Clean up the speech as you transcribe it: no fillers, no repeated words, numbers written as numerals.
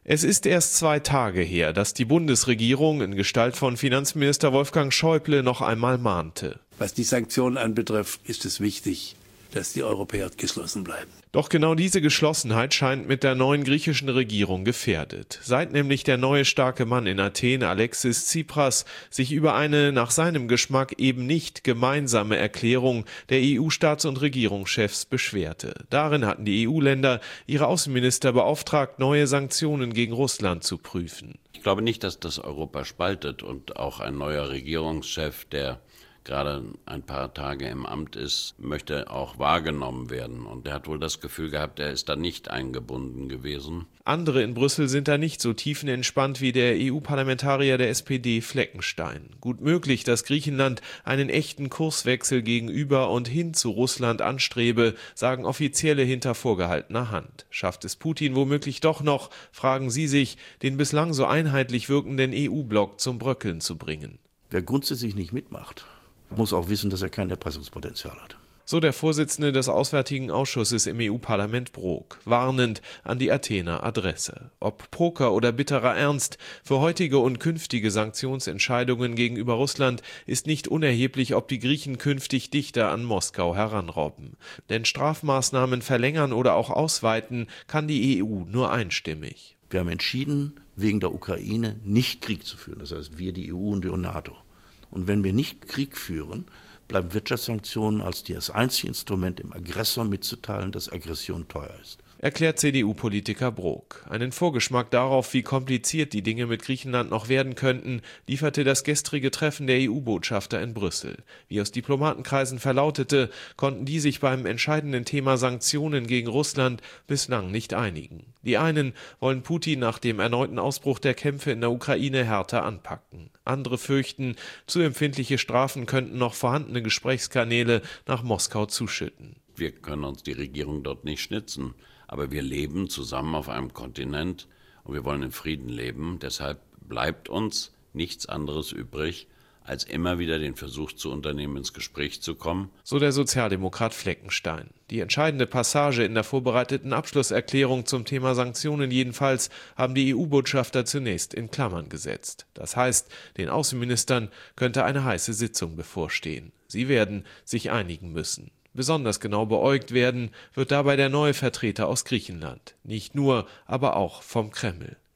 Es ist erst 2 Tage her, dass die Bundesregierung in Gestalt von Finanzminister Wolfgang Schäuble noch einmal mahnte. Was die Sanktionen anbetrifft, ist es wichtig, dass die Europäer geschlossen bleiben. Doch genau diese Geschlossenheit scheint mit der neuen griechischen Regierung gefährdet. Seit nämlich der neue starke Mann in Athen, Alexis Tsipras, sich über eine nach seinem Geschmack eben nicht gemeinsame Erklärung der EU-Staats- und Regierungschefs beschwerte. Darin hatten die EU-Länder ihre Außenminister beauftragt, neue Sanktionen gegen Russland zu prüfen. Ich glaube nicht, dass das Europa spaltet und auch ein neuer Regierungschef, der gerade ein paar Tage im Amt ist, möchte auch wahrgenommen werden. Und er hat wohl das Gefühl gehabt, er ist da nicht eingebunden gewesen. Andere in Brüssel sind da nicht so tiefenentspannt wie der EU-Parlamentarier der SPD Fleckenstein. Gut möglich, dass Griechenland einen echten Kurswechsel gegenüber und hin zu Russland anstrebe, sagen Offizielle hinter vorgehaltener Hand. Schafft es Putin womöglich doch noch, fragen sie sich, den bislang so einheitlich wirkenden EU-Block zum Bröckeln zu bringen. Wer grundsätzlich nicht mitmacht, muss auch wissen, dass er kein Erpressungspotenzial hat. So der Vorsitzende des Auswärtigen Ausschusses im EU-Parlament Brok, warnend an die Athener Adresse. Ob Poker oder bitterer Ernst, für heutige und künftige Sanktionsentscheidungen gegenüber Russland ist nicht unerheblich, ob die Griechen künftig dichter an Moskau heranrobben. Denn Strafmaßnahmen verlängern oder auch ausweiten kann die EU nur einstimmig. Wir haben entschieden, wegen der Ukraine nicht Krieg zu führen. Das heißt, wir, die EU und die NATO. Und wenn wir nicht Krieg führen, bleiben Wirtschaftssanktionen als das einzige Instrument, dem Aggressor mitzuteilen, dass Aggression teuer ist. Erklärt CDU-Politiker Brok. Einen Vorgeschmack darauf, wie kompliziert die Dinge mit Griechenland noch werden könnten, lieferte das gestrige Treffen der EU-Botschafter in Brüssel. Wie aus Diplomatenkreisen verlautete, konnten die sich beim entscheidenden Thema Sanktionen gegen Russland bislang nicht einigen. Die einen wollen Putin nach dem erneuten Ausbruch der Kämpfe in der Ukraine härter anpacken. Andere fürchten, zu empfindliche Strafen könnten noch vorhandene Gesprächskanäle nach Moskau zuschütten. Wir können uns die Regierung dort nicht schnitzen. Aber wir leben zusammen auf einem Kontinent und wir wollen in Frieden leben. Deshalb bleibt uns nichts anderes übrig, als immer wieder den Versuch zu unternehmen, ins Gespräch zu kommen. So der Sozialdemokrat Fleckenstein. Die entscheidende Passage in der vorbereiteten Abschlusserklärung zum Thema Sanktionen jedenfalls haben die EU-Botschafter zunächst in Klammern gesetzt. Das heißt, den Außenministern könnte eine heiße Sitzung bevorstehen. Sie werden sich einigen müssen. Besonders genau beäugt werden wird dabei der neue Vertreter aus Griechenland. Nicht nur, aber auch vom Kreml.